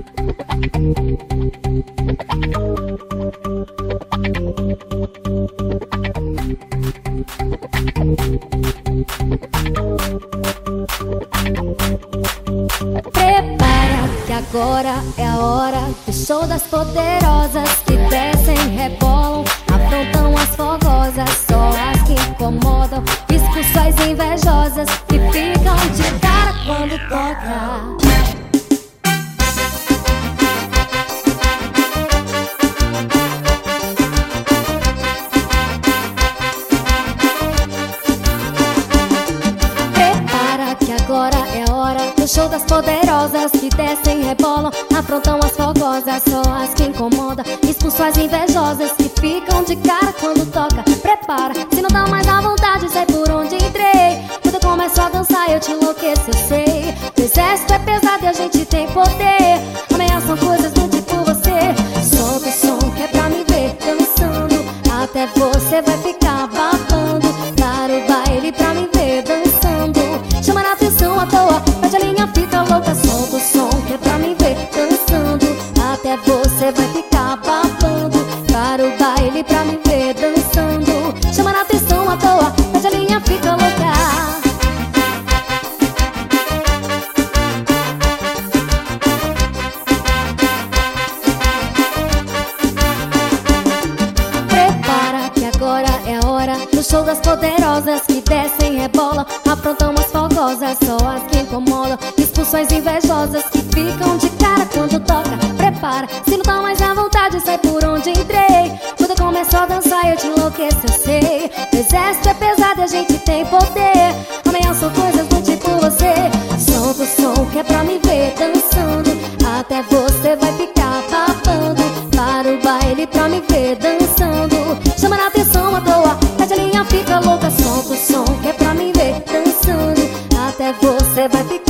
Prepara que agora é a hora do show das poderosas que descem, rebolam, afrontam as fogosas, só as que incomodam, expulsam as invejosas que ficam de cara quando toca. Agora é a hora do show das poderosas que descem, rebolam, afrontam as fogosas, só as que incomodam, expulsam as invejosas que ficam de cara quando toca. Prepara, se não dá mais a vontade, sai por onde entrei. Quando eu começo a dançar eu te enlouqueço, eu sei. O exército é pesado e a gente tem poder. Ameaçam coisas do tipo você. Solta o som que é pra me ver dançando, até você vai ficar babando. Para o baile pra me ver dançando, chama a atenção à toa, perde a linha, fica louca. Solta o som que é pra me ver dançando, até você vai ficar babando. Para o baile pra me ver dançando, chama a atenção à toa, perde a linha, fica louca. Prepara que agora é a hora do show das poderosas que descem, rebolam, afrontam as fogosas, só as que incomodam, expulsões invejosas que ficam de cara quando toca. Prepara, se não dá mais a vontade, sai por onde entrei. Quando eu começo a dançar eu te enlouqueço, eu sei. O exército é pesado e a gente tem poder. Ameaçam coisas do tipo você. Solta o som que é pra me ver dançando, até você vai ficar babando. Para o baile pra me ver dançando, chama a atenção à toa, perde a linha, fica louca. Solta o som que é pra me ver dançando, até você vai ficar